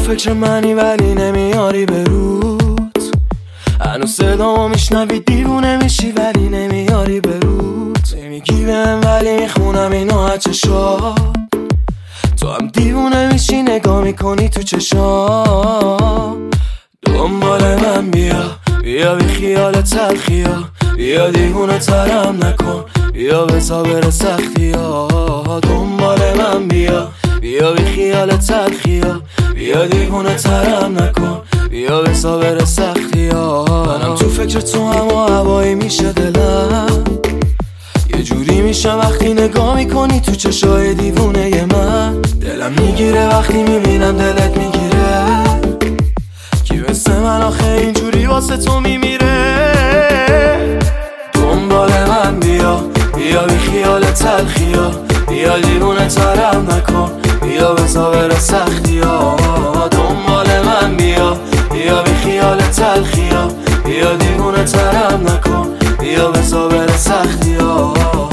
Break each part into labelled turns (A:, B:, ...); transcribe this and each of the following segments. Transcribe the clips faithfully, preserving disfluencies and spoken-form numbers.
A: فکر منی ولی نمیاری به روت، هنوز صدامو میشنوی دیوونه میشی ولی نمیاری به روت. نمیگی بهم ولی میخونم اینو از چشات، تو هم دیوونه میشی نگاه میکنی تو چشام. دنبال من بیا بیا بی خیال تلخیا، بیا دیوونه ترم نکن، بیا بزا بره سختی ها. دنبال من بیا بیا بی خیال تلخیا، بیا دیوونه ترم نکن، بیا بزا بره سختی ها. منم تو فکر تو هم و هوایی میشه دلم، یه جوری میشه وقتی نگاه میکنی تو چشای دیوونه ی من. دلم میگیره وقتی میبینم دلت میگیره، کی مثل من آخه اینجوری واسه تو میمیره. دنبال من بیا بیا بی خیال تلخیا، بیا دیوونه ترم نکن، بیا بزا بره سختی ها. دنبال من بیا بیا بی خیال تلخیا، بیا دیوونه ترم نکن، بیا بزا بره سختی ها.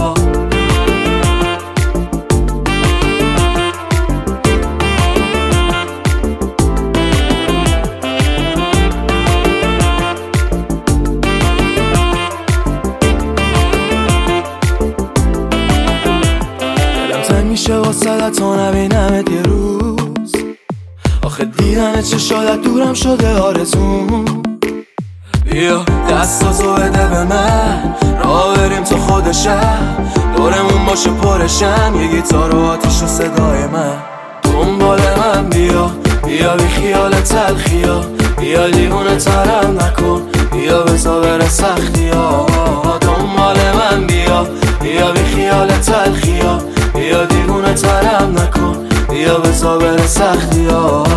A: میشه واسه تا نبینمت یه روز، آخه دیدن چشادت دورم شده آرزون. بیا دستاتو بده به من، راه بریم تو خود شهر، دورمون باشه پرشم یه گیتار و آتیش و صدای من. دنبال من بیا بیا بی خیال تلخیا، بیا دیوونه ترم نکن، بیا بزا بره سختی ها. دنبال من بیا بیا بی خیال تلخیا، بیا دیوونه ترم نکن، بیا بزا بره سختی ها.